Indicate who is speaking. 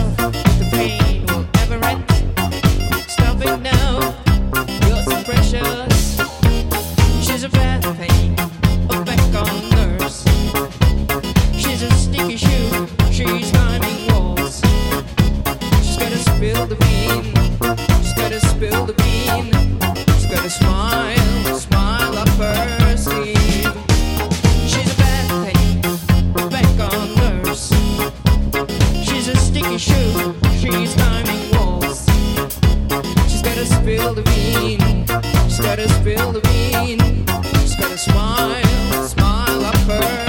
Speaker 1: if the pain will ever end. Stop it now, you're so precious. She's a bad pain, a back on nurse. She's a sticky shoe, she's climbing walls. She's gotta spill the bean, she's gotta spill the bean. She's gotta smile, smile up her sleeve. She's a bad pain, a back on nurse. She's a sticky shoe, she's climbing walls. She's gotta spill the bean, she's gotta spill the bean. She's gotta smile, smile up her